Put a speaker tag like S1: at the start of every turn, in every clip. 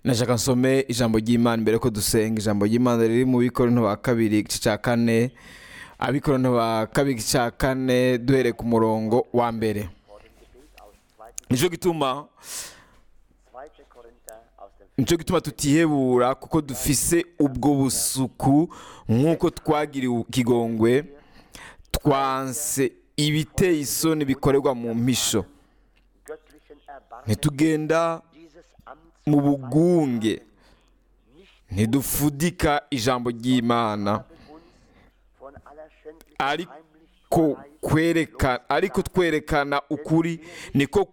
S1: Nashaka nsome ijambo ry'Imana mbere ko dusenga. Ijambo ry'Imana riri mu Bikorinto ba kabiri igice cya kane, Abikorinto ba kabiri igice cya kane duhereye ku murongo wa mbere. Nico gituma tutihebura kuko dufise ubwo busuku nk'uko twagiriwe ikigongwe, twanse ibiteye isoni bikorerwa mu mpisho. Ntitugenda mu bugunge, ntidufudika ijambo ry'Imana, ariko twerekana ukuri, niko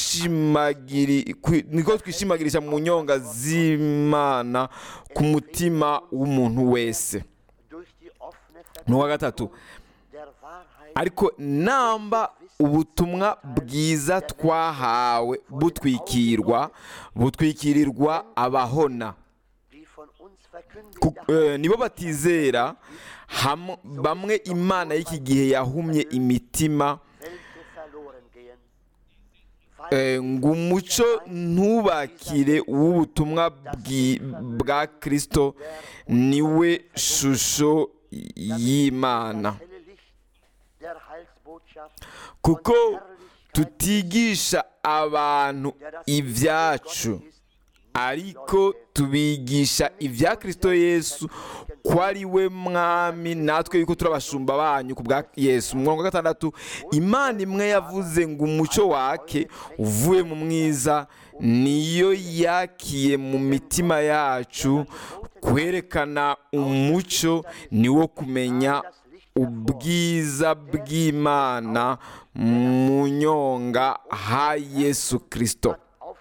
S1: twishimagirisha mu nyonga z'Imana ku mutima w'umuntu wese. N'uwa gatatu, ariko namba ubutumwa bwiza twahawe butwikirirwa abahona, nibo batizera, bamwe Imana y'iki gihe yahumye imitima, ngo umuco ntubakire w'ubutumwa bwa Kristo niwe shusho y'Imana. Kuko tutigisha abantu ibyacu, ariko tubigisha ibya Kristo Yesu, ko ari we mwami, natwe yuko turabashumba banyu ku bwa Yesu. Mu murongo wa gatandatu, Imana imwe yavuze ngo umuco wake uvuye mu mwiza, niyo yakiye mu mitima yacu kwerekana umuco niwo kumenya ubwiza bw'Imana mu nyonga ha Yesu Kristo.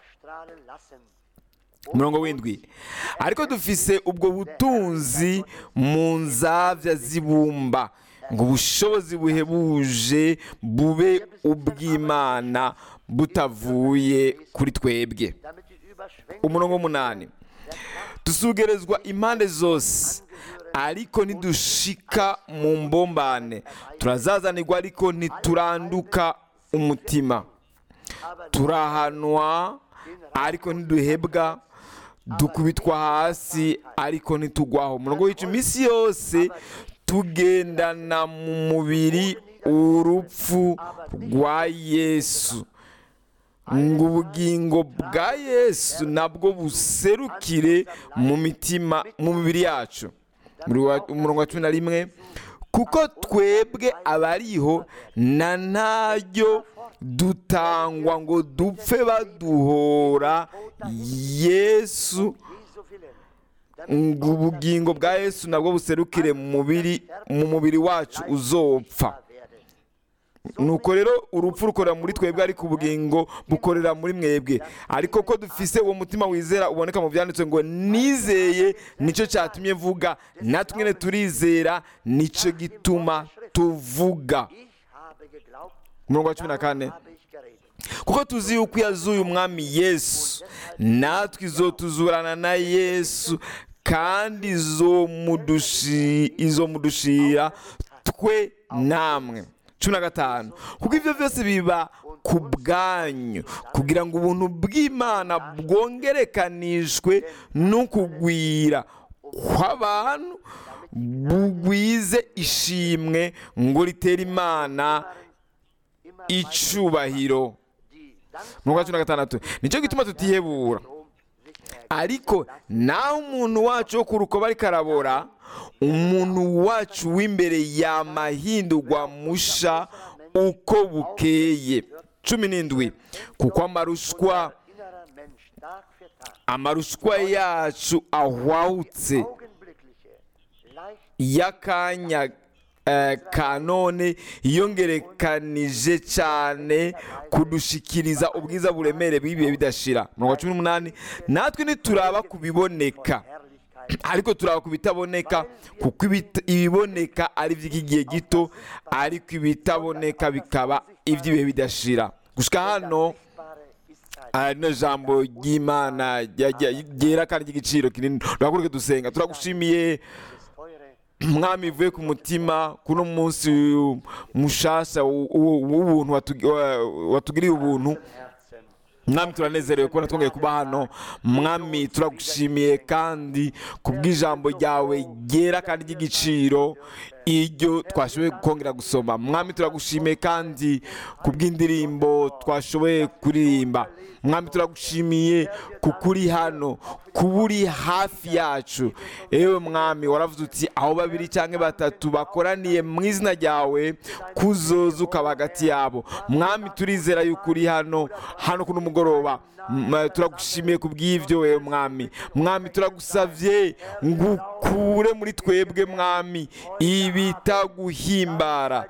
S1: Murongo w'indwi, ariko dufise ubwo butunzi mu nzavya z'ibumba, ngo ubushobozi buhebuje bube ubw'Imana butavuye kuri twebwe. Umurongo w'umunani, dusugerezwa impande zose, ariko ntidushika mu mbombane, turazazanirwa ariko ntituranduka umutima, turahanwa ariko ntiduhebwa, dukubitwa hasi ariko ntitugwaho. Umurongo w'icumi, iminsi yose tugendana mu mubiri urupfu rwa Yesu, ngo ubugingo bwa Yesu nabwo buserukire mu mibiri yacu. Umurongo wa cumi na rimwe, kuko twebwe abariho na ntaryo dutangwa ngo dupfe baduhora Yesu, ngo ubugingo bwa Yesu nabwo buserukire mu mubiri wacu uzopfa. Nuko rero urupfu rukorera muri twebwe, ariko ubugingo bukorera muri mwebwe. Ariko ko dufise uwo mutima wizera uboneka mu byanditswe ngo nizeye nicyo cyatumye mvuga, natwe nyine turizera nicyo gituma tuvuga. Umurongo wa cumi na kane, kuko tuzi yuko yazuye umwami Yesu, natwe izotuzurana na Yesu, kandi izomudushira twe namwe. Cumi na gatanu, kuko ibyo byose biba ku bwanyu, kugira ngo ubuntu bw'Imana bwongerekanishwe n'ukugwira kw'abantu bugwize ishimwe, ngo ritere Imana icubahiro. Mu wa cumi na gatandatu, nicyo gituma tutihebura, ariko naho umuntu wacu wo ku rukoba ariko arabora, umuntu wacu w'imbere yamahindurwa musha uko bukeye. Cumi n'indwi, kuko amarushwa yacu ahwahutse y'akanya ka none yongerekanije cyane kudushikiriza ubwiza buremere bw'ibihe bidashira. Mu wa cumi n'umunani, natwe ntituraba kubiboneka, ariko turaba ku bitaboneka, kuko ibiboneka ari iby'iki gihe gito, ariko ibitaboneka bikaba iby'ibihe bidashira. Gushika hano rino jambo ry'Imana ryera kandi ry'igiciro kinini. Turakuruke dusenga. Turagushimiye mwami ivuye ku mutima kuno munsi mushasha w'ubuntu watugiriye ubuntu mwami turanezerewe kubona twongeye kuba hano mwami turagushimiye kandi kubw'ijambo ryawe ryera kandi ry'igiciro iryo twashoboye kongera gusoma mwami turagushimiye kandi kubw'indirimbo twashoboye kuririmba mwami turagushimiye kuko uri hano kuba uri hafi yacu ewe mwami waravuze uti aho babiri cyangwa batatu bakoraniye mu izina ryawe kuzoza ukaba hagati yabo mwami turizera yuko uri hano kuno mugoroba turagushimiye kubw'ibyo wewe mwami turagusavye ngo ukure muri twebwe mwami ibitaguhimbara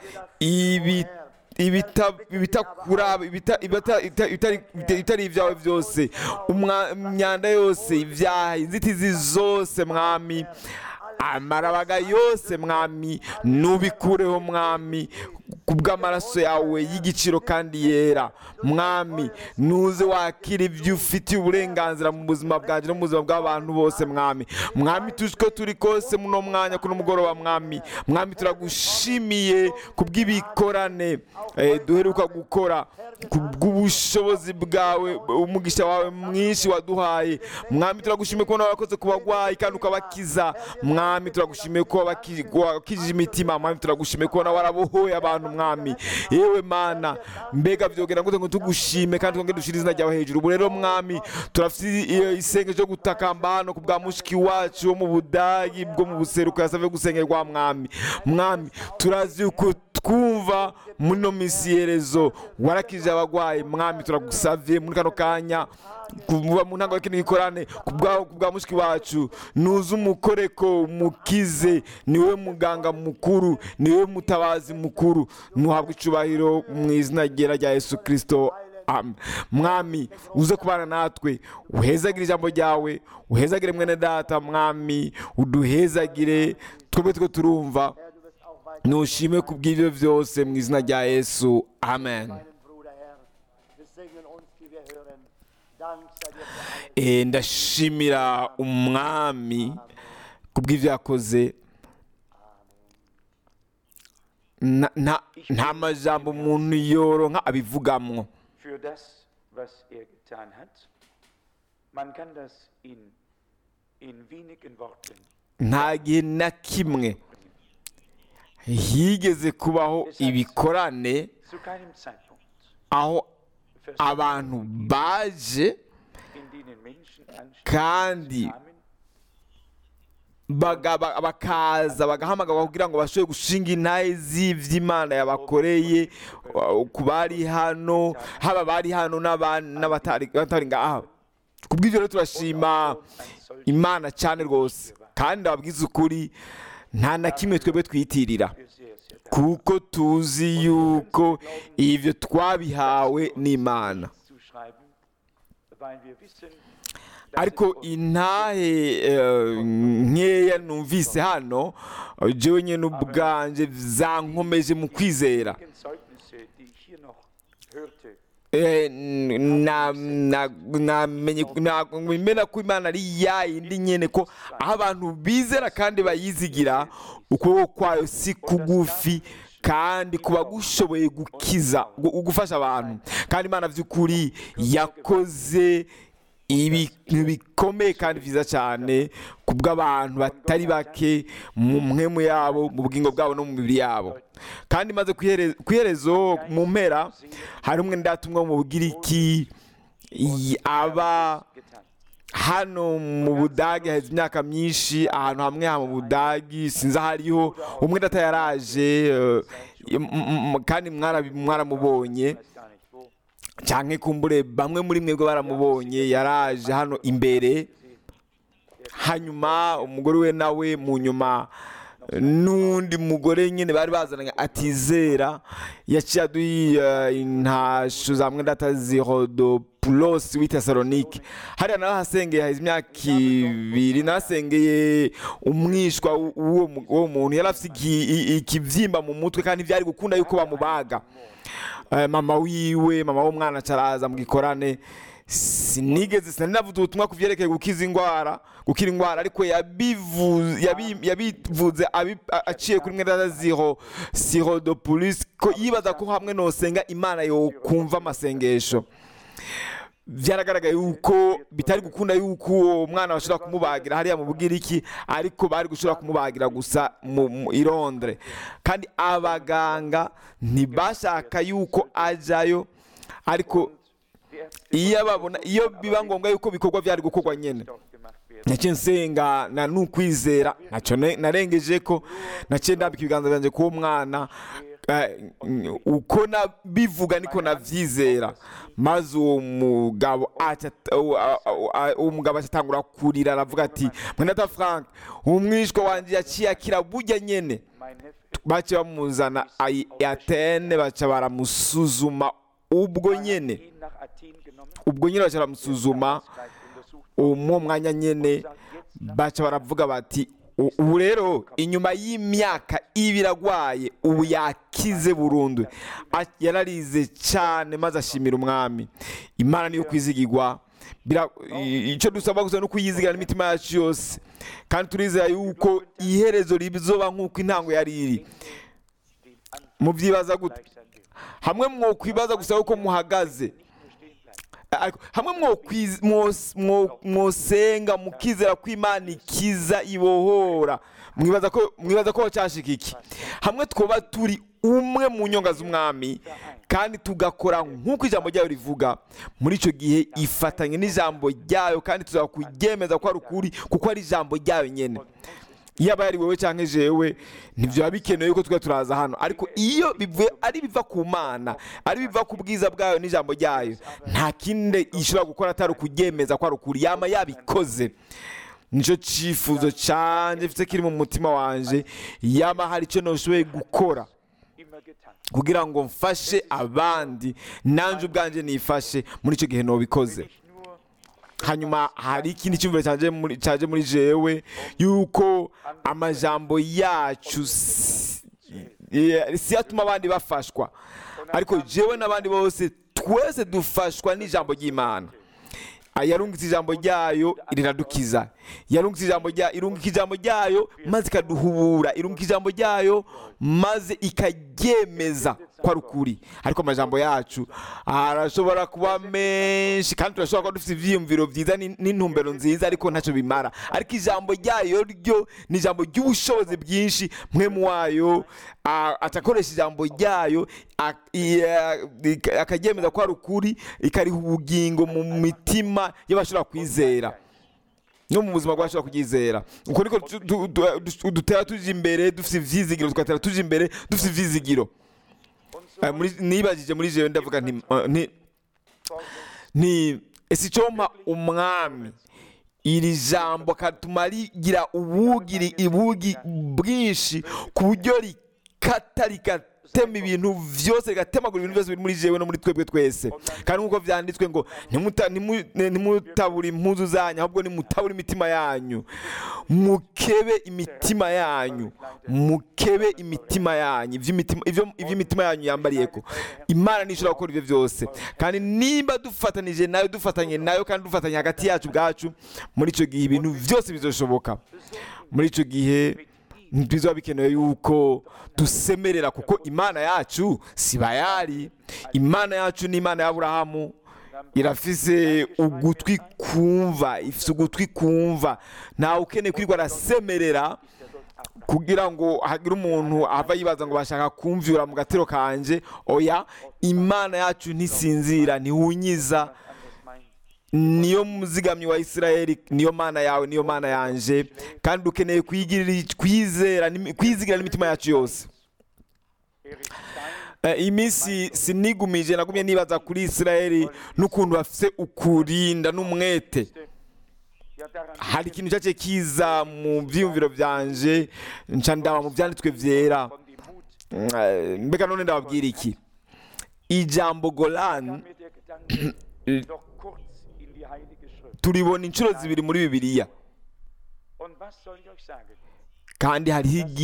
S1: ibitakuraba ibitari ibyawe byose imyanda yose ibyaha inzitizi zose mwami amarabaga yose mwami nubikureho mwami kubw'amaraso yawe y'igiciro kandi yera mwami nuze wakira ibyo ufitiye uburenganzira mu buzima bwanjye no mu buzima bw'abantu bose mwami tuzi ko turi kose muno mwanya kuno mugoroba mwami turagushimiye kubw'ibikorane duheruka gukora kubw'ubushobozi bwawe umugisha wawe mwinshi waduhaye mwami turagushimiye kubona warakoze ku bagwayi kandi ukabakiza mwami turagushimiye ko wakijije imitima mwami turagushimiye kubona warabohoye abantu mwami yewe mana mbega byogera ngo tugushime kandi twongere dushire izina ryawe hejuru ubu rero mwami turafite isengesho ryo gutakamba hano ku bwa mushiki wacu wo mu Budagi bwo mu buseruko yasavye gusengerwa mwami turazi uko twumva muno misiyerezo warakije abagwayi mwami turagusavye muri kano kanya kuva mu ntango y'ikindi gikorane kubwa mushiki wacu nuze umukoreko umukize niwe muganga mukuru niwe mutabazi mukuru nuhabwe icubahiro mu izina rya Yesu Kristo mwami uze kubana natwe uhezagire ijambo ryawe uhezagire mwene data mwami uduhezagire twebwe two turumva nushime kubw'ibyo byose mu izina rya Yesu amen. Ndashimira umwami kubw'ibyo yakoze nta majambo umuntu yoronka abivugamwo nta gihe na kimwe higeze kubaho ibikorane aho abantu baje kandi bakaza bagahamagarwa kugira ngo bashobore gushinga intahe z'ivy'Imana yabakoreye ku bari hano haba bari hano n'abatari ngaha kubw'ivyo rero turashima Imana cyane rwose kandi ababwiza ukuri nta na kimwe twebwe twitirira kuko tuzi yuko ivyo twabihawe n'Imana ariko intahe nkeya numvise hano jewe nyene ubwanje zankomeje mu kwizera namenye ko Imana ari yayindi nyene ko aho abantu bizera kandi bayizigira ukuboko kwayo si kugufi kandi kuba gushoboye gufasha abantu kandi Imana vy'ukuri yakoze ibintu bikomeye kandi byiza cyane kubw'abantu batari bake mu mpwemu yabo mu bugingo bwabo no mu mibiri yabo kandi maze kwiherezo mu mpera hari umwe ndatumwa mu Bugiriki aba hano mu Budagi haheze imyaka myinshi ahantu hamwe mu Budagi sinzi hariho umwe ndatayaraje kandi mwaramubonye cyane kumbure bamwe muri mwebwe baramubonye yaraje hano imbere hanyuma umugore we nawe mu nyuma n'undi mugore nyine bari bazananye atizera yaciye aduha intasho zamwe Rodopulos w'i Tesalonike hariya naho hasengeye haheze imyaka 2 nasengeye umwishwa w'uwo muntu yari afite ikibyimba mu mutwe kandi byari gukunda yuko bamubaga mama w'umwana caraza mu gikorane sinigeze navuze ubutumwa kuvyerekeye gukira indwara ariko yabivuze aciye kuri mwenda Rodopulos ko yibaza ko hamwe nosenga Imana yo kumva amasengesho byaragaragaye yuko bitari gukunda yuko uwo mwana bashobora kumubagira hariya mu Bugiriki, ariko bari gushobora kumubagira gusa i Londres, kandi abaganga ntibashaka yuko ajyayo, ariko iyo biba ngombwa yuko bikorwa byari gukorwa nyine. Nacyo nsenga na n'ukwizera nacyo narengeje ko nacyo ndambika ibiganza byanjye k'uwo mwana, uko nabivuga niko nabyizera, maze uwo mugabo atangura kurira, aravuga ati mwenata Frank, umwishwa wanjye yaciye akira burya nyene. Bace bamuzana Atene, baca baramusuzuma ubwo nyene baca baramusuzuma uwo mwanya nyene, baca baravuga bati ubu rero inyuma y'imyaka ibiri agwaye ubu yakize burundu. Yararize cyane maze ashimira umwami. Imana niyo kwizigirwa, icyo dusaba gusa no kuyizigira n'imitima yacu yose, kandi turizera yuko iherezo rizoba nk'uko intango yari iri. Mubyibaza gute? Hamwe mwokwibaza gusa yuko muhagaze, hamwe mwosenga mukizera ko Imana ikiza ibohora, mwibaza ko cyashika iki? Hamwe twoba turi umwe mu nyonga z'umwami kandi tugakora nk'uko ijambo ryayo rivuga, muri icyo gihe ifatanye n'ijambo ryayo, kandi tuzakuryemeza ko ari ukuri kuko ari ijambo ryayo nyene. Iyo aba yari wowe cyangwa jewe ntibyo bikenewe yuko twe turaza hano, ariko iyo ari biva ku Mana, ari biva ku bwiza bwayo n'ijambo ryayo, nta kindi ishobora gukora atari ukuryemeza ko ari ukuri. Yama yabikoze. Nicyo cyifuzo cyanje mfite kiri mu mutima wanje, yama hari icyo noshoboye gukora kugira ngo mfashe abandi, nanje ubwanje nifashe, muri icyo gihe nobikoze. Hanyuma hari ikindi cyumviro cyaje muri jewe, yuko amajambo yacu si atuma abandi bafashwa, ariko jewe n'abandi bose twese dufashwa n'ijambo ry'Imana. Yarungitse ijambo ryayo riradukiza, irungika ijambo ryayo maze ikaduhubura, irungika ijambo ryayo maze ikaryemeza ko ari ukuri. Ariko amajambo yacu arashobora kuba menshi, kandi turashobora kuba dufite ibyiyumviro byiza n'intumbero nziza, ariko ntacyo bimara. Ariko ijambo ryayo ryo ni ijambo ry'ubushobozi bwinshi. Mwemu wayo atakoresha ijambo ryayo akaryemeza ko ari ukuri, ikariha ubugingo mu mitima y'abashobora kwizera no mu buzima bw'abashobora kuryizera. Uko niko dutera tuje imbere dufite ivyizigiro, tugatera tuje imbere dufite ivyizigiro. Nibagije muri jewe ndavuga nti ese icompa umwami iri jambo akatuma rigira ubugi bwinshi ku buryo rikata rigatema ibintu byose, rigatemagura ibintu byose biri muri jewe no muri twebwe twese. Kandi nk'uko vyanditswe ngo ntimutabura impuzu zanyu, ahubwo nimutabura imitima yanyu, mukebe imitima yanyu, ivy'imitima yanyu yambariyeko. Imana nishobora gukora ivyo byose, kandi nimba dufatanyije nayo kandi dufatanye hagati yacu bwacu, muri ico gihe ibintu byose bizoshoboka. Muri ico gihe ntibizaba bikenewe yuko dusemerera, kuko Imana yacu si Bayali. Imana yacu ni Imana y'Aburahamu, irafise ugutwi kumva. Ntawe ukeneye kwirirwa arasemerera kugira ngo hagire umuntu ava yibaza ngo bashaka kumvyura mu gatero kanje. Oya, Imana yacu ntisinzira, ntihunyiza, niyo muzigamyi wa Isirayeli, niyo Mana yawe, niyo Mana yanje, kandi dukeneye kwizigira n'imitima yacu yose. Iminsi sinigumije, nagumye nibaza kuri Isirayeli n'ukuntu bafise ukurinda n'umwete. Hari ikintu cyace kiza mu byiyumviro byanje, nca ndaba mu byanditswe vyera. Mbega none ndababwira iki? Ijambo Golan turibona inshuro zibiri muri Bibiliya, kandi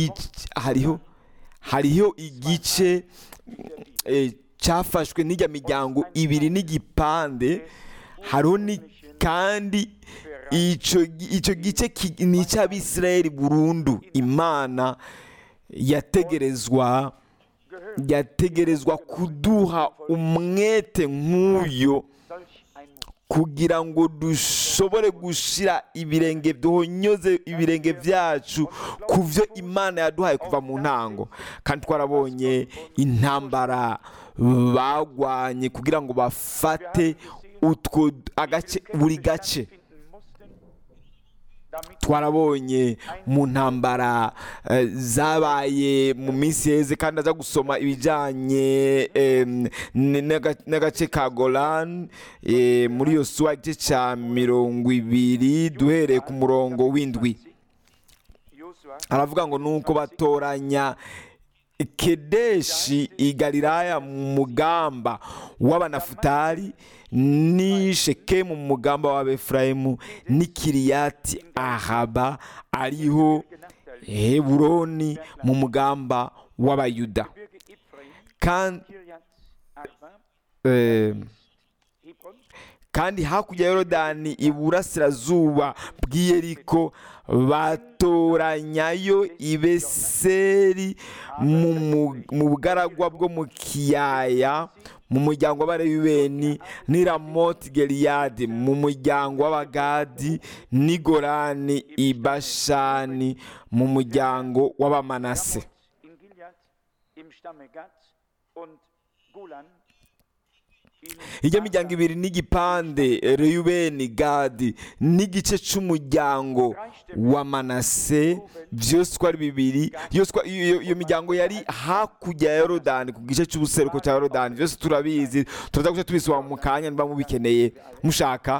S1: hariho igice cyafashwe n'ijya miryango ibiri n'igipande. Hariho kandi icyo gice ni icy'Abisirayeli burundu. Imana yategerezwa kuduha umwete nk'uyo kugira ngo dushobore gushira ibirenge duhonyoze ibirenge byacu ku byo Imana yaduhaye kuva mu ntango. Kandi twarabonye intambara bagwanye kugira ngo bafate utwo agace, buri gace. Twarabonye mu ntambara zabaye mu minsi heze, kandi aza gusoma ibijyanye n'agace ka Golan muri Yosuwa igice cya 20 duhereye ku murongo w'indwi. Aravuga ngo nuko batoranya Kedeshi i Galilaya mu mugamba w'Abanafutali, ni Shekemu mu mugamba w'Abefurayimu, ni Kiriyati Ahaba ariho Heburoni mu mugamba w'Abayuda. Kandi hakurya ya Yorodani iburasirazuba bw'Iyeriko batoranyayo i Beseri mu bugaragwa bwo mu kiyaya mu muryango w'Abarewubeni, ni Ramoti Gileyadi mu muryango w'Abagadi, ni Golani i Bashani mu muryango w'Abamanase. Ijya miryango ibiri n'igipande Reyubeni, Gadi n'igice c'umuryango wa Manase, byose uko ari bibiri. Iyo miryango yari hakurya ya Yorodani ku gice cy'ubuseruko cya Yorodani. Byose turabizi, turaza guca tubisoma mu kanya niba mubikeneye mushaka.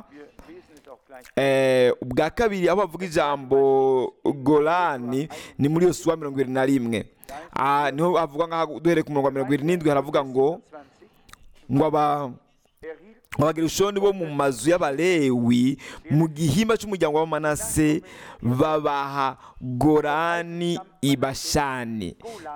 S1: Ubwa kabiri aho bavuga ijambo Golani ni muri Yosuwa 21. Niho havuga ngaho duhereye ku murongo wa 27 haravuga ngo Abagerushoni bo mu mazu y'Abalewi mu gihimba cy'umuryango wa Manase babaha Golani i Bashani.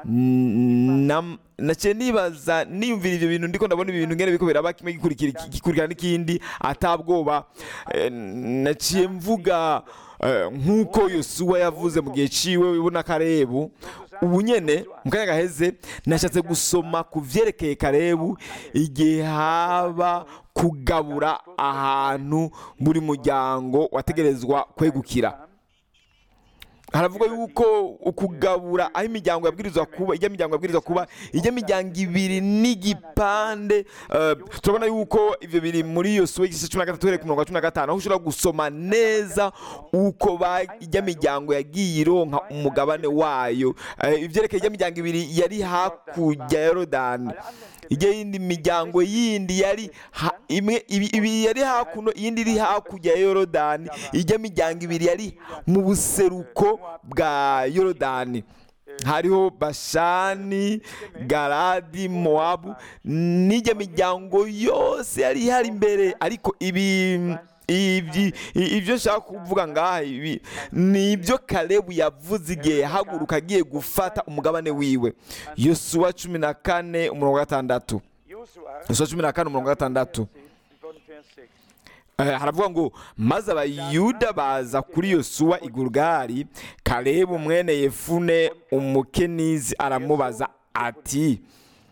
S1: Naciye nibaza niyumvira ibyo bintu, ndiko ndabona ibintu ngene biko biraba, kimwe gikurikira n'ikindi atabwoba. Naciye mvuga nk'uko Yosuwa yavuze mu gihe ciwe wibona Kalebu. Ubu nyene mu kanya gaheze nashatse gusoma ku vyerekeye Kalebu igihe haba kugabura ahantu buri muryango wategerezwa kwegukira. Haravuga yuko ukugabura aho imiryango yabwirizwa kuba, ijya miryango ibiri n'igipande. Turabona yuko ivyo biri muri Yosuwa igice 13 ku murongo wa 15, aho ushobora gusoma neza uko ijya miryango yagiye ironka umugabane wayo. Ivyerekeye ijya miryango ibiri yari hakurya ya Yorodani, ijya yindi miryango yindi yari ibi yari hakuno, iyindi iri hakurya ya Yorodani. Ijya miryango ibiri yari mu buseruko bwa Yorodani, hariho Bashani, Galadi, Moabu, n'ijya miryango yose yari hari imbere. Ariko ibyo nshaka kuvuga ngaha ni ibyo Kalebu yavuze igihe yahaguruka agiye gufata umugabane wiwe. Yosuwa 14 umurongo wa 6. Yosuwa 14 umurongo wa 6 haravuga ngo maze Abayuda baza kuri Yosuwa i Gilgali. Kalebu mwene Yefune Umukenizi aramubaza ati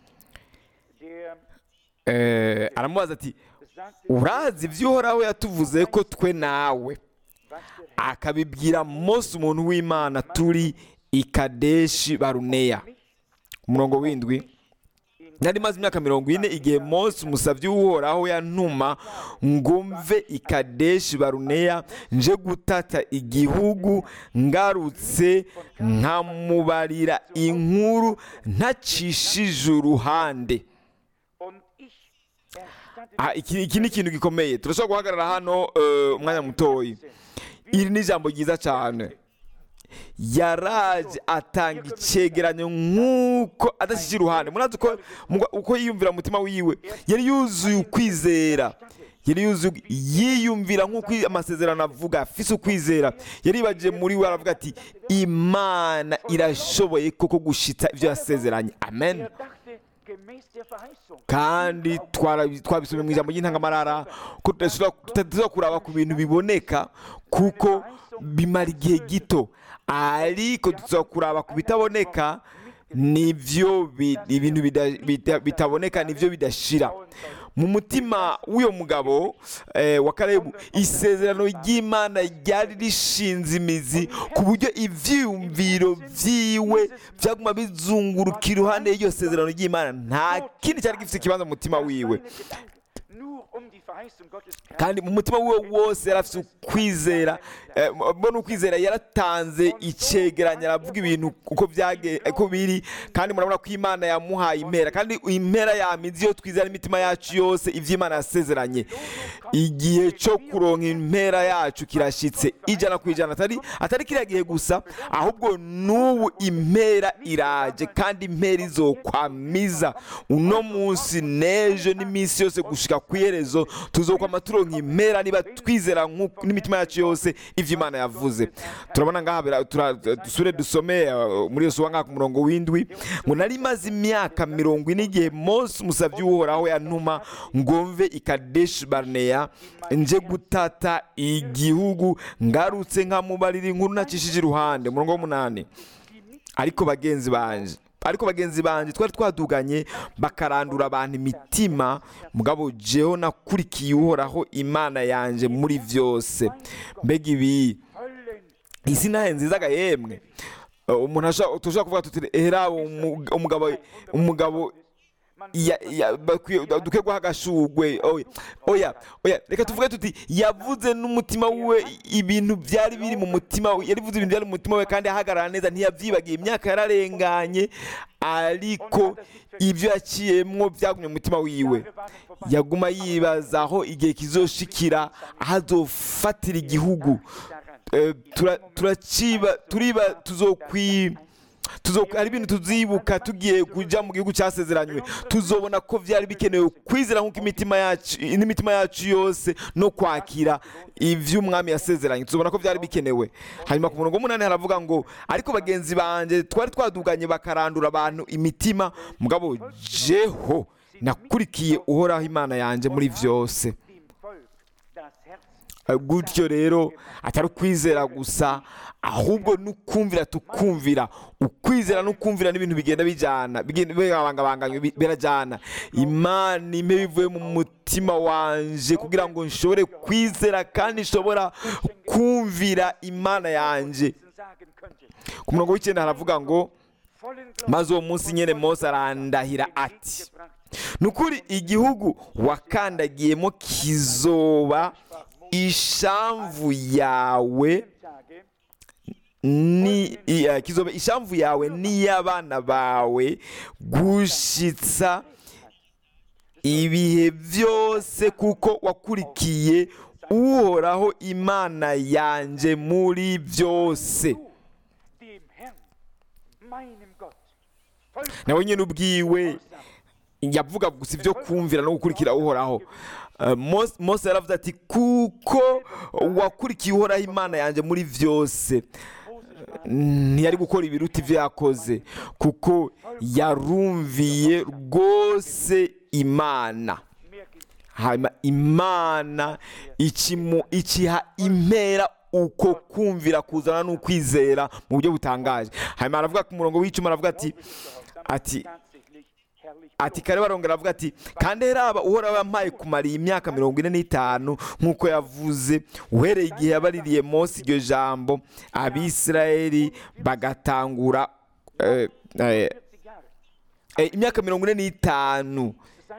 S1: urazi ivy'Uhoraho yatuvuze ko twe nawe? Akabibwira Mose umuntu w'Imana turi i Kadeshi Baruneya. Umurongo w'indwi, nari maze imyaka 40 igihe Mose umusavyi w'Uhoraho yantuma ngo mve i Kadeshi Baruneya nje gutata igihugu, ngarutse nkamubarira inkuru ntacishije uruhande. Iki ni ikintu gikomeye, turashobora guhagarara hano umwanya mutoyi. Iri ni ijambo ryiza cyane. Yaraje atanga icegeranyo nk'uko adashije iruhande. Murazi uko yiyumvira mutima wiwe, yari yuzuye ukwizera, yiyumvira nk'uko amasezerano avuga, afise ukwizera. Yaribajije muri we aravuga ati Imana irashoboye koko gushitsa ibyo yasezeranye. Amen. Kandi twabisomye mu ijambo ry'intangamarara ko tutazira kuraba ku bintu biboneka kuko bimara igihe gito, ariko tuza kuraba ku bitaboneka, nivyo ibintu bitaboneka nivyo bidashira. mu mutima w'uyo mugabo wa Kalebu isezerano ry'Imana ryari rishinze imizi ku buryo ivyiyumviro vyiwe vyaguma bizunguruka iruhande y'iryo sezerano ry'Imana. Nta kindi cyari gifite ikibanza mu mutima wiwe, kandi mu mutima wiwe wose yari afite ukwizera. Mbona ukwizera, yaratanze icegeranyo, aravuga ibintu uko biri, kandi murabona ko Imana yamuhaye impera, kandi impera yamizi iyo twizera imitima yacu yose ivy'Imana yasezeranye. Igihe cyo kuronka impera yacu kirashitse 100%, atari kiriya gihe gusa, ahubwo n'ubu impera iraje, kandi impera izokwamiza uno munsi n'ejo n'iminsi yose gushika kw'iherezo. Tuzokwama turonka impera niba twizera n'imitima yacu yose ivyo Imana yavuze. Turabona ngaha, dusure dusome muri Yosuwa ngaha ku murongo w'indwi, ngo nari maze imyaka 40 igihe Mose umusavyi w'Uhoraho yantuma ngo mve i Kadeshi Barneya nje gutata igihugu, ngarutse nkamubarira inkuru nacishije iruhande. Umurongo w'8, ariko bagenzi banje twari twaduganye bakarandura abantu imitima, mugabo jeho nakurikiye Uhoraho Imana yanje muri vyose. Mbega ibi isi nahe nziza ga yemwe, umuntu tushaka kuvuga tuti era umugabo dukwiye guha agashugwe. Oya, reka tuvuge tuti yavuze n'umutima we ibintu byari biri mu mutima we, yarivuze ibintu byari mu mutima we kandi ahagarara neza, ntiyavyibagiye. Imyaka yararenganye, ariko ibyo yaciyemwo byagumye mu mutima wiwe. Yaguma yibaza aho igihe kizoshikira ahazofatira igihugu. Hari ibintu tuzibuka tugiye kuja mu gihugu cyasezeranywe, tuzobona ko vyari bikenewe kwizera nk'uko n'imitima yacu yose no kwakira ivy'Umwami yasezeranye. Tuzobona ko vyari bikenewe. Hanyuma ku murongo w'8 haravuga ngo ariko bagenzi banje twari twaduganye bakarandura abantu imitima, mugabo jeho nakurikiye Uhoraho Imana yanje muri vyose. Gutyo rero atari ukwizera gusa, ahubwo n'ukumvira tukumvira. Ukwizera n'ukumvira n'ibintu bigenda bijana, bigabangabanganywe, birajana. Imana impe bivuye mu mutima wanje kugira ngo nshobore kwizera kandi nshobora kumvira Imana yanje. Ku murongo w'9 haravuga ngo maze uwo munsi nyene Mose arandahira ati, nukuri igihugu wakandagiyemo kizoba ishamvu yawe kizoba ishamvu yawe n'iy'abana bawe gushitsa ibihe byose, kuko wakurikiye Uhoraho Imana yanje muri byose. Nawe nyine ubwiwe yavuga gusa ibyo kumvira no gukurikira Uhoraho. Mose yaravuze ati kuko wakurikiye Uhoraho Imana yanje muri vyose. Ntiyari gukora ibiruta ivyo yakoze, kuko yarumviye rwose Imana. Hanyuma Imana ikiha impera uko kumvira kuzana n'ukwizera mu buryo butangaje. Hanyuma aravuga ku murongo w'10 aravuga ati kare barongera avuga ati kandi heraba Uhoraho yampaye kumara imyaka 45 nk'uko yavuze, uhereye igihe yabaririye Mose iryo jambo Abisirayeli bagatangura imyaka 45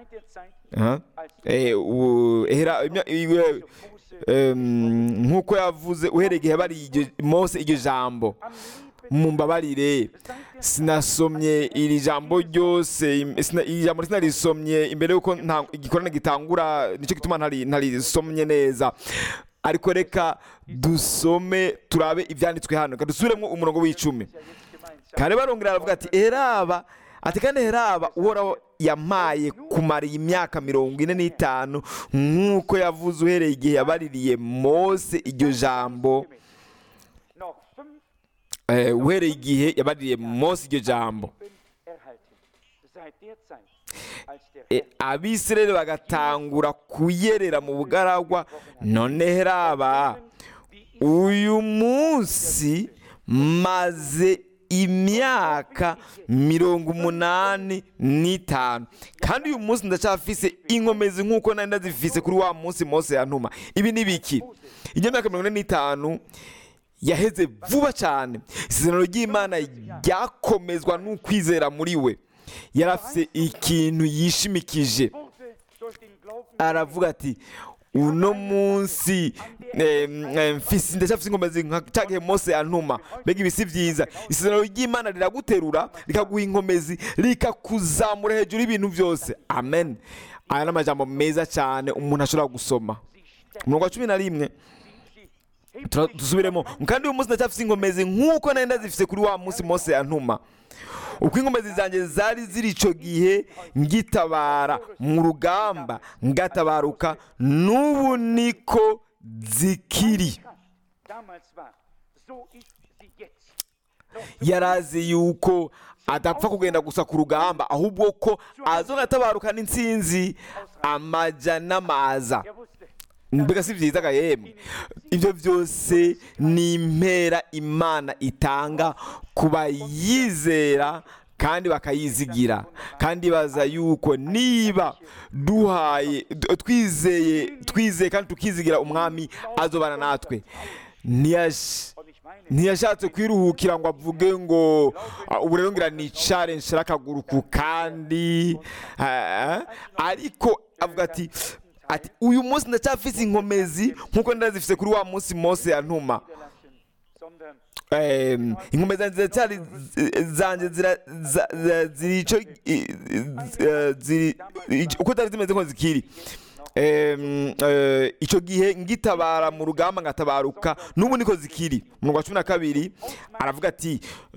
S1: nk'uko yavuze uhereye igihe yabaririye Mose iryo jambo. Mumbabarire, sinasomye iri jambo ryose, iri jambo sinarisomye imbere yuko igikorane gitangura, nicyo gituma ntarisomye neza. Ariko reka dusome turabe ibyanditswe hano. Dusubiremo umurongo w'10. Kare barongera aravuga ati kandi heraba Uhoraho yampaye kumara imyaka 45 nk'uko yavuze uhereye igihe yabaririye Mose iryo jambo. Uhereye igihe yabaririye Mose iryo jambo, Abisirayeli bagatangura kuyerera mu bugaragwa. None heraba uyu munsi maze imyaka 85 kandi uyu munsi ndacyafise inkomezi nk'uko nari ndazifise kuri wa munsi Mose yantuma. Ibi ni biki? Iyo myaka 45 yaheze vuba cyane. Isezerano ry'Imana ryakomezwa n'ukwizera muri we. Yarafise ikintu yishimikije, aravuga ati uno munsi ndacyafise inkomezi nka cya gihe Mose yantuma. Mbega ibi si byiza? Isezerano ry'Imana riraguterura rikaguha inkomezi rikakuzamura hejuru y'ibintu byose. Amen. Aya ni amajambo meza cyane umuntu ashobora gusoma. Umurongo wa 11 dusubiremo. Kandi uyu munsi ndacyafise inkomezi nk'uko nari ndazifise kuri wa munsi Mose yantuma. Uko inkomezi zanjye zari ziri icyo gihe ngitabara mu rugamba ngatabaruka, n'ubu niko zikiri. Yarazi yuko adapfa kugenda gusa ku rugamba, ahubwo ko azonatabaruka n'intsinzi amaja n'amaza. Mbega si byiza ga yemwe? Ibyo byose ni impera Imana itanga ku bayizera kandi bakayizigira, kandi baza yuko niba twizeye kandi tukizigira umwami azobana natwe. Ntiyashatse kwiruhukira ngo avuge ngo ubu rero ngira nicare nshira akaguru ku kandi, ariko avuga ati uyu munsi ndacyafise inkomezi nk'uko ndazifise kuri wa munsi Mose yantuma. Inkomezi zanjye uko zari zimeze nko zikiri. Icyo gihe ngitabara mu rugamba ngatabaruka, n'ubu niko zikiri. Mu wa 12 aravuga ati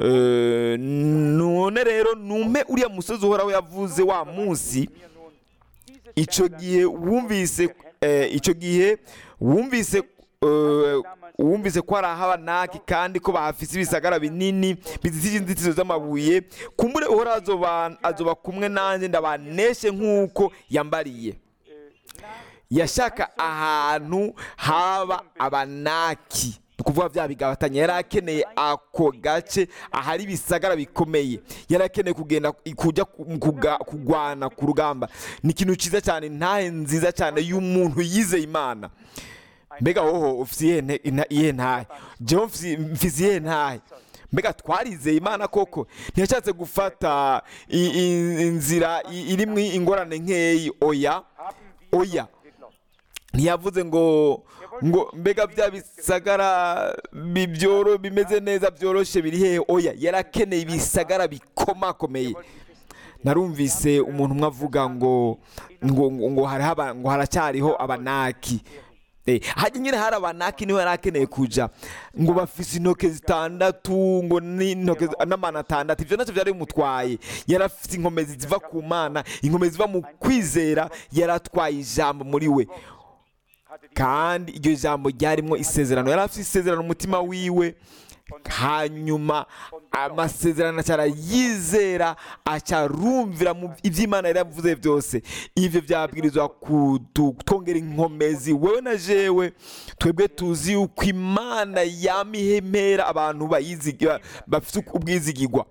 S1: none rero numpe uriya musozi uhoraho yavuze wa munsi. Icyo gihe wumvise ko ari ahabanaki kandi ko bahafise ibisagara binini bizitije inzitizo z'amabuye. Kumbure uhoraho azoba kumwe nanjye ndabaneshe nk'uko yambariye. Yashaka ahantu haba abanaki, kuvuga bya bigabatanya. Yari akeneye ako gace ahari ibisagara bikomeye. Yari akeneye kujya kugwana ku rugamba. Ni ikintu cyiza cyane, ntahe nziza cyane y'umuntu yizeye Imana. Mbega woho ufise iyihe ntahe? Jewe mfise iyihe ntahe? Mbega twarizeye Imana koko? Ntiyashatse gufata inzira irimwo ingorane nkeyi. Oya ntiyavuze ngo mbega bya bisagara bimeze neza byoroshe biri hehe. Oya, yarakeneye ibisagara bikomakomeye. Narumvise umuntu umwe avuga ngo haracyariho abanaki. Hajya nyine hari abanaki niho yarakeneye kuja, ngo bafise intoke 6 ngo n'intoke n'amana 6. Ivyo nacyo byari bimutwaye. Yarafite inkomezi ziva ku Mana, inkomezi ziva mu kwizera. Yaratwaye ijambo muri we, kandi iryo jambo ryarimo isezerano. Yari afite isezerano mu mutima wiwe, hanyuma amasezerano acara yizera, acarumvira mu iby'Imana yari yavuze byose. Ivyo byabwirizwa kutwongera inkomezi wewe na jewe. Twebwe tuzi yuko Imana yamihemera abantu bafite ubwizigirwa.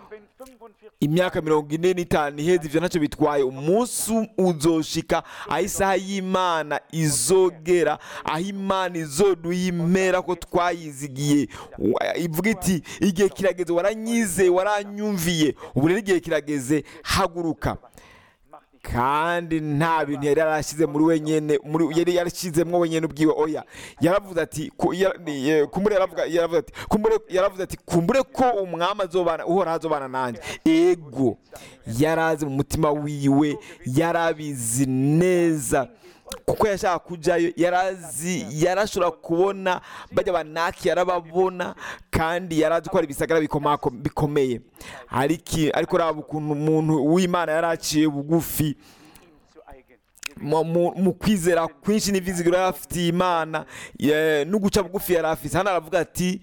S1: Imyaka 45 iheze, ivyo ntacyo bitwaye. Umunsi uzoshika aho isaha y'Imana izogera, aho Imana izoduhimera ko twayizigiye. Ivuga iti igihe kirageze, waranyizeye, waranyumviye, ubu rero igihe kirageze, haguruka. Kandi nta bintu yari yarashyize muri wenyine, yari yarashyizemo wenyine ubwiwe. Oya, yaravuze ati kumbure ko umwami uhoraho azobana nanjye. Ego, yarazi mu mutima wiwe, yarabizi neza kuko yashaka kujyayo. yarashobora kubona bajya abanaki, yarababona, kandi yarazi ko hari ibisagara bikomeye. Ariko raba ukuntu umuntu w'Imana yaraciye bugufi mu kwizera kwinshi n'ivizigiro yari afitiye Imana, no guca bugufi yari afite. Hano aravuga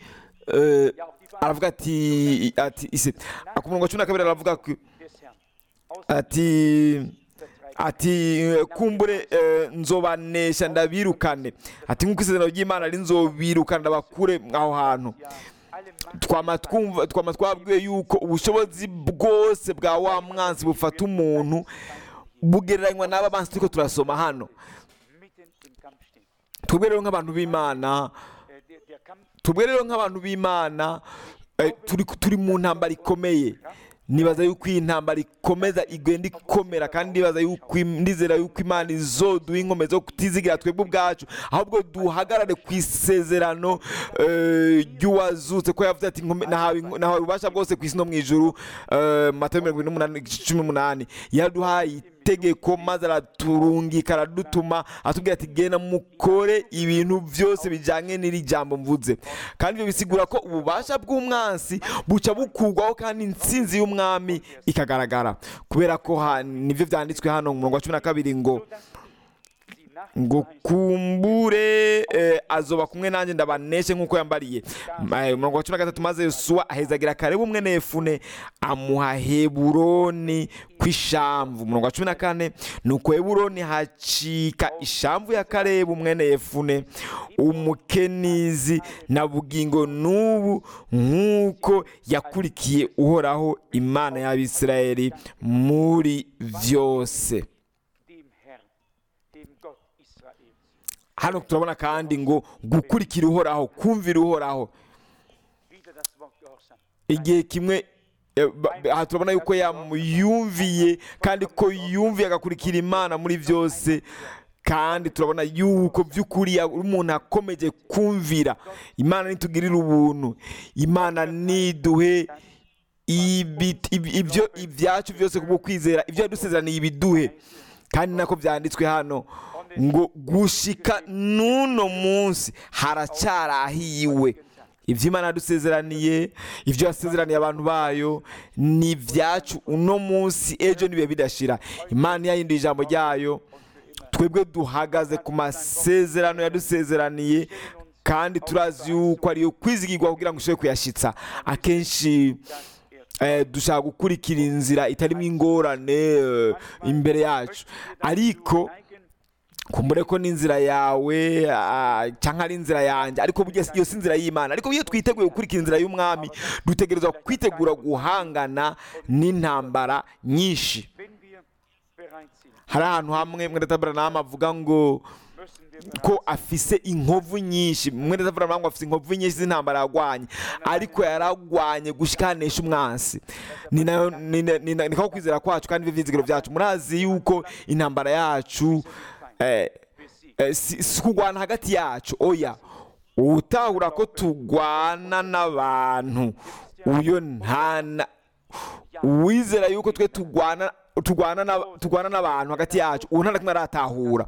S1: ati ku murongo wa 12 aravuga ati kumbure nzobanesha ndabirukane. Ati nk'uko isezerano ry'Imana ari nzobirukana ndabakure aho hantu. twama twabwiwe yuko ubushobozi bwose bwa wa mwanzi bufata umuntu bugereranywa n'aba bansi turiko turasoma hano. Twebwe rero nk'abantu b'Imana turi mu ntambara ikomeye. Nibaza yuko iyi ntambara ikomeza igenda ikomera, kandi ndizera yuko Imana izoduha inkomezi zo kutizigira twebwe ubwacu, ahubwo duhagarare ku isezerano ry'uwazutse, ko yavuze ati nahawe ububasha bwose ku isi no mu ijuru. Matayo 28:18 yaduhaye itegeko maze araturungika, aradutuma atubwira ati genda mukore ibintu byose bijyanye n'iri jambo mvuze. Kandi ibyo bisigura ko ububasha bw'umwansi buca bukurwaho kandi intsinzi y'umwami ikagaragara, kubera ko nibyo byanditswe hano mu murongo wa 12 ngo kumbure azoba kumwe nanjye ndabaneshe nk'uko yambariye. Umurongo wa 13 maze Yosuwa ahezagira Kalebu mwene Yefune amuha Heburoni kw'ishamvu. Umurongo wa 14 nuko Heburoni hacika ishamvu ya Kalebu mwene Yefune umukenizi na bugingo n'ubu, nk'uko yakurikiye Uhoraho Imana y'Abisirayeli muri byose. Hano turabona kandi ngo gukurikira Uhoraho, kumvira Uhoraho. Igihe kimwe aha turabona yuko yamuyumviye, kandi ko yumviye agakurikira Imana muri byose. Kandi turabona yuko by'ukuri umuntu akomeje kumvira Imana, nitugirira ubuntu, Imana niduhe ibyo ibyacu byose kubwo kwizera, ibyo yadusezeraniye ibiduhe. Kandi nako byanditswe hano ngo gushika n'uno munsi haracyarahiwe. Ibyo Imana yadusezeraniye, ibyo yasezeraniye abantu bayo ni ibyacu uno munsi, ejo nibihe bidashira. Imana yahinduye ijambo ryayo, twebwe duhagaze ku masezerano yadusezeraniye, kandi turazi yuko ariyo kwizigirwa kugira ngo ushobore kuyashitsa. Akenshi dushaka gukurikira inzira itarimo ingorane imbere yacu, ariko kumbure ko n'inzira yawe cyangwa ari inzira yanjye, ariko iyo si inzira y'Imana. Ariko iyo twiteguye gukurikira inzira y'umwami, dutegerezwa kwitegura guhangana n'intambara nyinshi. Hari ahantu hamwe Mwene Branham avuga ngo ko afise inkovu nyinshi. Mwene Branham afise inkovu nyinshi z'intambara yagwanye, ariko yaragwanye gushikanisha umwansi. Niko kwizera kwacu kandi ivyizigiro byacu. Murazi yuko intambara yacu si kugwana hagati yacu, oya, utahura ko tugwana n'abantu. Uyo ntana wizera yuko twe tugwana n'abantu hagati yacu, uwo nta kimwe aratahura.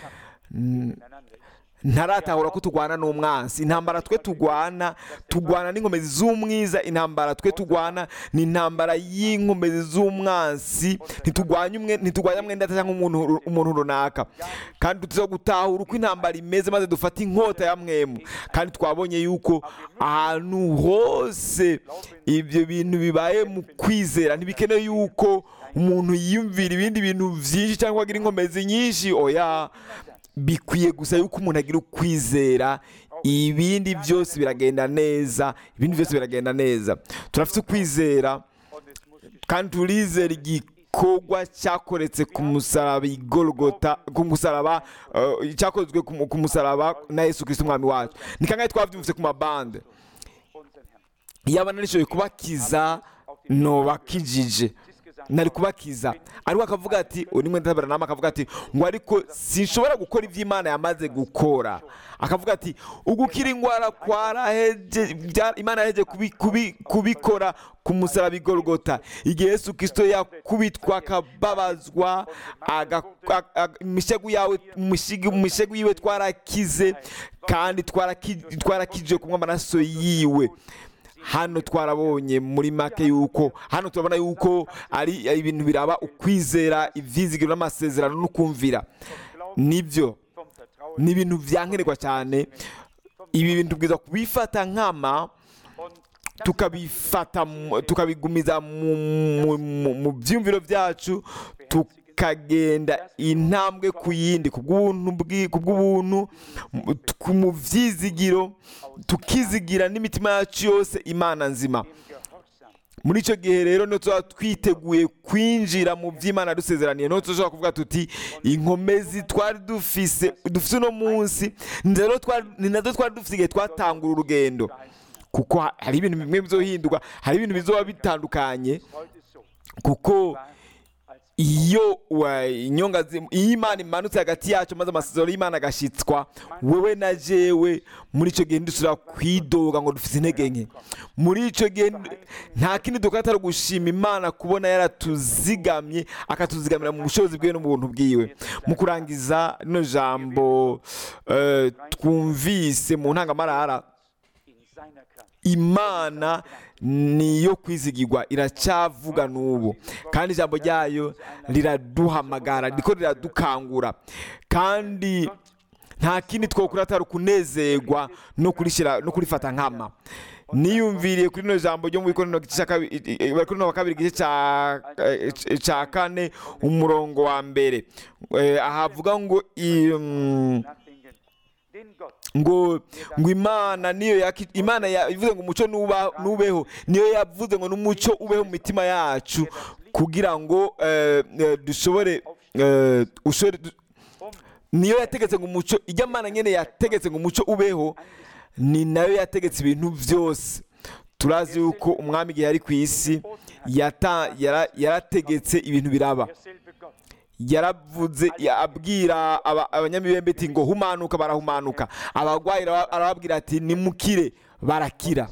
S1: Ntaratahura ko tugwana n'umwansi. Intambara twe tugwana n'inkomezi z'umwiza. Intambara twe tugwana ni intambara y'inkomezi z'umwansi. Ntitugwanya mwenda cyangwa umuntu runaka. Kandi tuzo gutahura uko intambara imeze, maze dufata inkota ya mwemu. Kandi twabonye yuko ahantu hose ibyo bintu bibaye mu kwizera, ntibikeneye yuko umuntu yiyumvira ibindi bintu byinshi cyangwa agira inkomezi nyinshi, oya. Bikwiye gusa yuko umuntu agira ukwizera, ibindi byose biragenda neza. Turafite ukwizera, kandi turizera igikorwa cyakoretse ku musaraba igorogota, cyakozwe ku musaraba na Yesu Kristo umwami wacu. Ni kangahe twabyumvise ku mabande. Yaba narishoboye kubakiza nobakijije, nari kubakiza. Ariko akavuga ati, uri Mwene Branham akavuga ati ngo ariko sinshobora gukora ibyo Imana yamaze gukora. Akavuga ati ugukira ingwara kwaraheje, Imana yaheje kubikora ku musaraba igorogota. Igihe Yesu Kristo yakubitwa akababazwa, imishegu yiwe twarakize, kandi twarakije kumwe amaraso yiwe. Hano twarabonye muri make yuko hano turabona yuko ari ibintu biraba ukwizera, ivyizigiro n'amasezerano no kumvira. Nibyo ni ibintu byankenerwa cyane. Ibi bintu bwiza kubifata nkama, tukabigumiza mu byumviro byacu, tukagenda intambwe ku yindi ku bw'ubuntu mu byizigiro tukizigira n'imitima yacu yose Imana nzima. Muri icyo gihe rero niyo tuba twiteguye kwinjira mu by'Imana dusezeraniye, niyo tushobora kuvuga tuti inkomezi twari dufise uno munsi ni nazo twari dufite igihe twatangura urugendo, kuko hari ibintu bimwe bizohinduka, hari ibintu bizoba bitandukanye, kuko iyo Imana imanutse hagati yacu maze amasezerano y'Imana agashitswa, wewe na jewe muri icyo gihe ndusubira kwidoga ngo dufite intege nke. Muri icyo gihe nta kindi dukora atari gushima Imana kubona yaratuzigamye, akatuzigamira mu bushobozi bwiwe no mu buntu bwiwe. Mu kurangiza rino jambo twumvise mu ntangamarara, Imana niyo kwizigirwa, iracyavuga n'ubu, kandi ijambo ryayo riraduhamagara, riko riradukangura, kandi nta kindi twokora atari kunezerwa no kurifata nkama. Niyumviriye kuri rino jambo ryo mu Bikorino wa kabiri igice cya 4 umurongo wa mbere, ahavuga ngo Imana niyo Imana yavuze ngo umucyo nubeho, niyo yavuze ngo n'umucyo ubeho mu mitima yacu, kugira ngo dushobore niyo yategetse ngo umucyo, ijya Mana nyene yategetse ngo umucyo ubeho, ni nayo yategetse ibintu byose. Turazi yuko umwami igihe yari ku isi yarategetse ibintu biraba, yaravuze abwira abanyamibembe ati ngo humanuka, barahumanuka, abagwayi arababwira ati nimukire, barakira.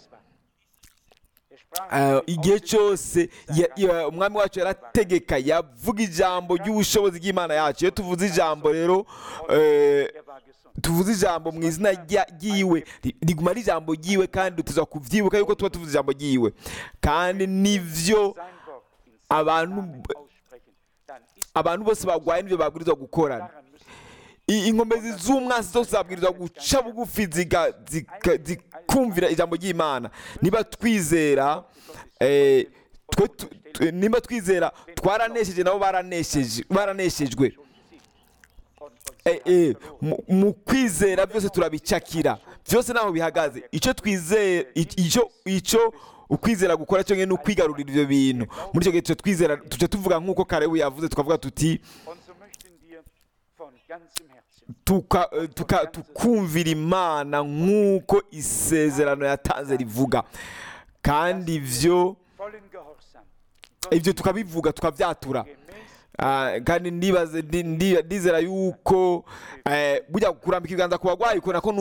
S1: Igihe cyose umwami wacu yarategeka, yavuga ijambo ry'ubushobozi bw'Imana yacu. Iyo tuvuze ijambo rero tuvuze ijambo mu izina ryiwe, riguma ari ijambo ryiwe, kandi tuza kuvyibuka yuko tuba tuvuze ijambo ryiwe, kandi nivyo abantu bose bagwaye nivyo babwirizwa gukora. Inkomezi z'umwansi zose zabwirizwa guca bugufi zikumvira ijambo ry'Imana. Niba twizera twaranesheje, nabo baraneshejwe. Mu kwizera byose turabicakira, byose naho bihagaze. Icyo twizera, icyo ukwizera gukora cyo ni ukwigarurira ibyo bintu. Muri icyo gihe twizera, tujya tuvuga nk'uko Kalebu yavuze, tukavuga tuti tukumvira Imana nk'uko isezerano yatanze rivuga, kandi ibyo tukabivuga, tukabyatura. Kandi ndizera yuko bujya kurambika ibiganza ku bagwayi, uko nako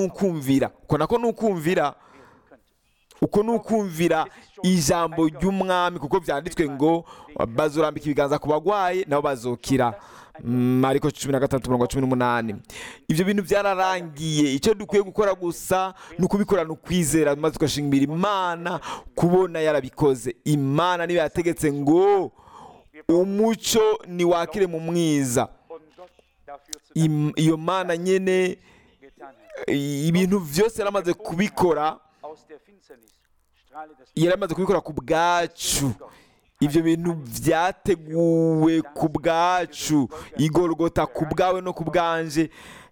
S1: nukumvira ijambo ry'umwami, kuko byanditswe ngo bazorambika ibiganza ku bagwayi nabo bazokira. Mariko 13:18. Ibyo bintu byararangiye. Icyo dukwiye gukora gusa ni ukubikorana ukwizera, maze tugashimira Imana kubona yarabikoze. Imana niyo yategetse ngo umucyo niwakire mu mwiza. Iyo Mana nyene ibintu byose yaramaze kubikora, yaramaze kubikora ku bwacu. Ibyo bintu byateguwe ku bwacu, igorogota ku bwawe no ku bwanje.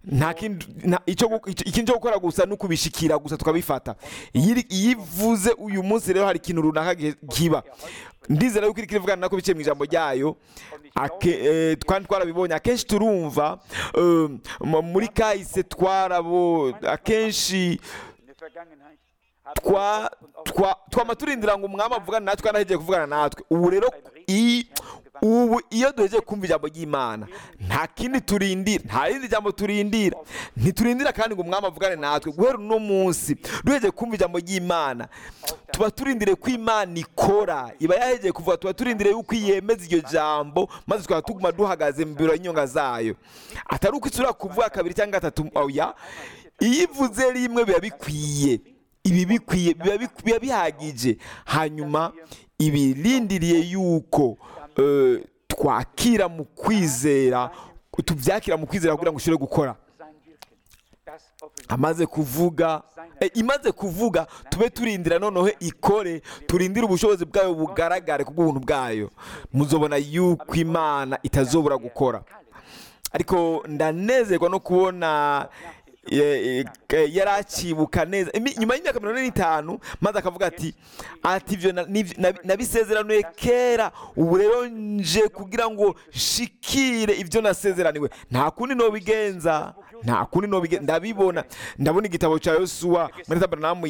S1: Ikindi cyo gukora gusa ni ukubishikira gusa, tukabifata. Iyo ivuze uyu munsi rero hari ikintu runaka kiba, ndizera yuko iri kivugana nako biciye mu ijambo ryayo. Twari twarabibonye akenshi, turumva muri kahise, akenshi twama turindira ngo umwami avugane natwe, kandi ahejeje kuvugana natwe. Ubu rero iyo duhejeje kumva ijambo ry'Imana, nta kindi turindira, nta rindi jambo turindira. Ntiturindira kandi ngo umwami avugane natwe. Guhera uno munsi duhejeje kumva ijambo ry'Imana, tuba turindire ko Imana ikora. Iba yahejeje kuvuga, tuba turindire yuko yemeza iryo jambo, maze tukaba tuguma duhagaze mu biro y'inyonga zayo. Atari uko isura kuvuga kabiri cyangwa gatatu, oya. Iyo ivuze rimwe biba bikwiye, biba bihagije. Hanyuma ibirindiriye yuko twakira mu kwizera, tubyakira mu kwizera kugira ngo ushobore gukora. amaze kuvuga imaze kuvuga tube turindira noneho ikore, turindire ubushobozi bwayo bugaragare ku bw'ubuntu bwayo, muzobona yuko Imana itazobura gukora. Ariko ndanezerwa no kubona yarakibuka neza nyuma y'imyaka 45 maze akavuga ati ibyo nabisezeranuye kera, ubu rero nje kugira ngo shikire ibyo nasezeraniwe. Nta kundi nobigenza, ndabibona, ndabona igitabo cya Yosuwa muri Aburahamu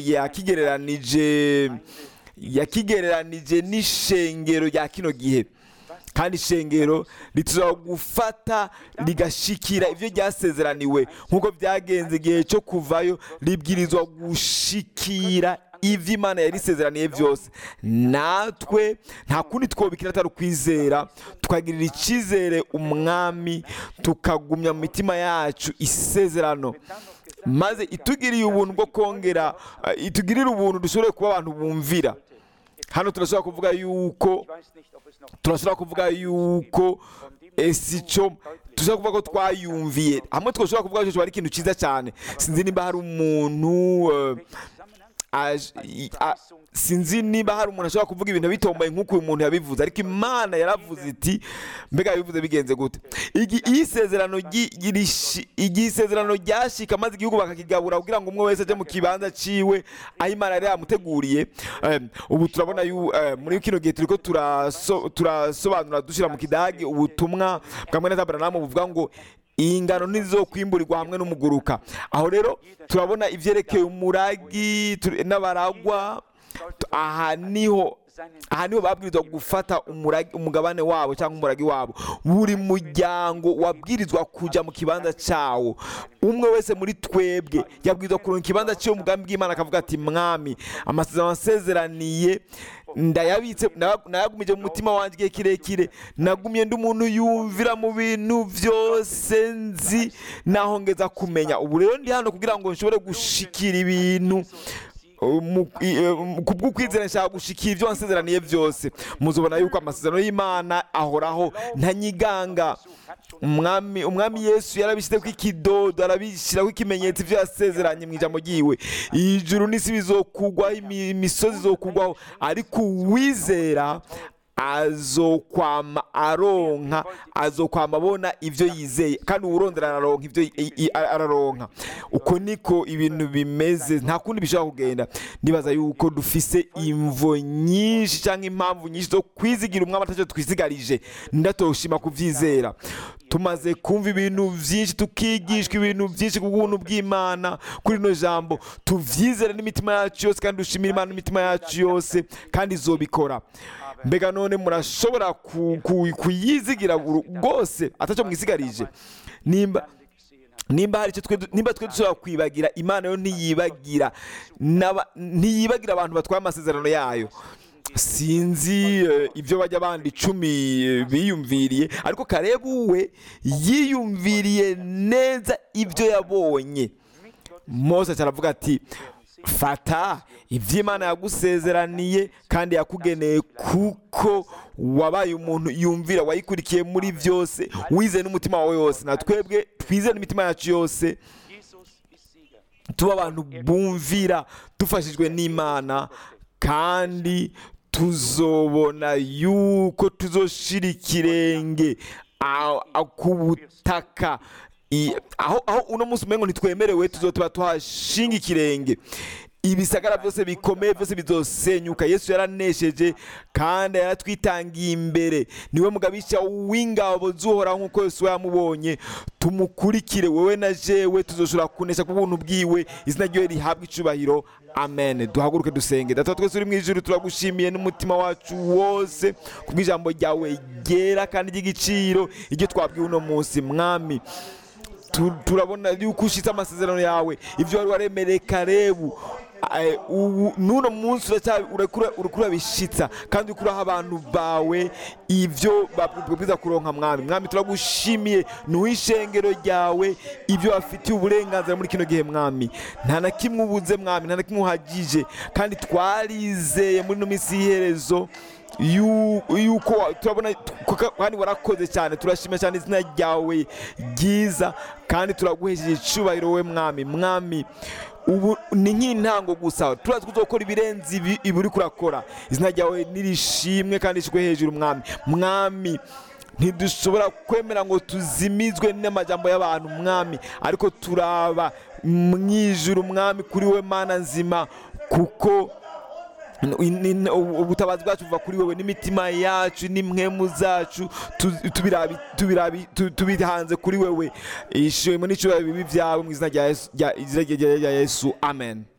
S1: yakigereranije n'ishengero rya kino gihe, kandi ishengero rituzaba gufata rigashikira ibyo ryasezeraniwe nk'uko byagenze igihe cyo kuvayo, ribwirizwa gushikira ibyo Imana yari isezeraniye byose. Natwe nta kundi twobikira atari ukwizera, tukagirira icyizere Umwami, tukagumya mu mitima yacu isezerano, maze itugiriye ubuntu bwo kongera, itugirire ubuntu dushobore kuba abantu bumvira. Hano turashobora kuvuga yuko esico dushobora kuvuga ko twayumviye hamwe, twashobora kuvuga ko ari ikintu cyiza cyane. Sinzi niba hari umuntu ashobora kuvuga ibintu bitombaye nk'uko uyu muntu yabivuze, ariko Imana yaravuze iti, mbega yabivuze bigenze gute? Igihe isezerano ryashika maze igihugu bakakigabura kugira ngo umwe wese ajye mu kibanza ciwe aho Imana yari yamuteguriye. Ubu turabona muri kino gihe turiko turasobanura dushyira mu Kidage ubutumwa bwa mwene Aburahamu buvuga ngo ingano ntizokwimburirwa hamwe n'umuguruka. Aho rero turabona ivyerekeye umuragi n'abaragwa. Aha niho babwirizwa gufata umugabane wabo cyangwa umuragi wabo. Buri muryango wabwirizwa kujya mu kibanza cyawo. Umwe wese muri twebwe yabwirizwa kuronka ikibanza cy'uwo mugambi bw'Imana, akavuga ati, Mwami, amasezerano asezeraniye ndayabitse, nayagumije mu mutima wanjye igihe kirekire, nagumye ndi umuntu yumvira mu bintu byose nzi naho ngeza kumenya. Ubu rero ndi hano kugira ngo nshobore gushikira ibintu kubw'ukwizera, nshaka gushikira ibyo wansezeraniye byose. Muzobona yuko amasezerano y'Imana ahoraho ntanyiganga. Umwami Yesu yarabishyizeho ikidodo, arabishyiraho ikimenyetso ibyo yasezeranye mu ijambo ryiwe. Ijuru n'isi bizokugwaho, imisozi izokugwaho, ariko uwizera azokwama abona ibyo yizeye, kandi uwurondera araronka ibyo araronka. Uko niko ibintu bimeze, nta kundi bishobora kugenda. Ndibaza yuko dufise imvo nyinshi cyangwa impamvu nyinshi zo kwizigira Umwami atacyo twisigarije, ndatoshima kubyizera. Tumaze kumva ibintu byinshi, tukigishwa ibintu byinshi ku bw'ubuntu bw'Imana kuri rino jambo, tuvyizere n'imitima yacu yose kandi dushimira Imana n'imitima yacu yose, kandi izobikora. Mbega none murashobora kuyizigira rwose atacyo mwisigarije? Nimba hari icyo nimba twe dushobora kwibagira, Imana yo ntiyibagira abantu batwaye amasezerano yayo. Sinzi ibyo bajya abandi 10 biyumviriye, ariko Kalebu we yiyumviriye neza ibyo yabonye. Mose aravuga ati, fata iby'Imana yagusezeraniye kandi yakugeneye, kuko wabaye umuntu yumvira, wayikurikiye muri byose, wizeye n'umutima wawe wose. Na twebwe twizeye n'imitima yacu yose, tuba abantu bumvira dufashijwe n'Imana, kandi tuzobona yuko tuzoshira ikirenge ku butaka. Aho uno munsi umengo ntitwemerewe, tuzotuba tuhashinga ikirenge. Ibisagara byose bikomeye byose bizosenyuka. Yesu yaranesheje kandi yaratwitangiye imbere. Niwe mugabisha w'ingabo z'Uhoraho nk'uko Yesu yamubonye. Tumukurikire, wewe na jewe tuzoshobora kunesha ku buntu bwiwe. Izina ryiwe rihabwe icubahiro. Amen. Duhaguruke dusenge. Data twese uri mu ijuru, turagushimiye n'umutima wacu wose kubw'ijambo ryawe ryera kandi ry'igiciro iryo twabwiwe uno munsi. Mwami, turabona yuko ushitse amasezerano yawe, ibyo wari waremereye Kalebu, n'uno munsi urakura bishitsa, kandi ukuraho abantu bawe ibyo babwiza kuronka. Mwami, turagushimiye n'uw'ishengero ryawe, ibyo bafitiye uburenganzira muri kino gihe. Mwami, nta na kimwe ubuze, Mwami, nta na kimwe uhagije, kandi twarizeye muri ino minsi y'iherezo yuko turabona kandi warakoze cyane, turashima cyane izina ryawe ryiza kandi turaguhesheje icyubahiro we mwami. Ubu ni nk'intango gusa, turazi kuzokora ibirenze ibi uri kurakora. Izina ryawe nirishimwe kandi rishyirwe hejuru mwami. Ntidushobora kwemera ngo tuzimizwe n'amajambo y'abantu mwami, ariko turaba mu ijuru mwami kuri we Mana nzima, kuko ubutabazi bwacu buva kuri wowe, n'imitima yacu n'impwemu zacu tubihanze kuri wewe. Ishimwe n'icyubahiro bibi byawe mu izina rya Yesu, amen.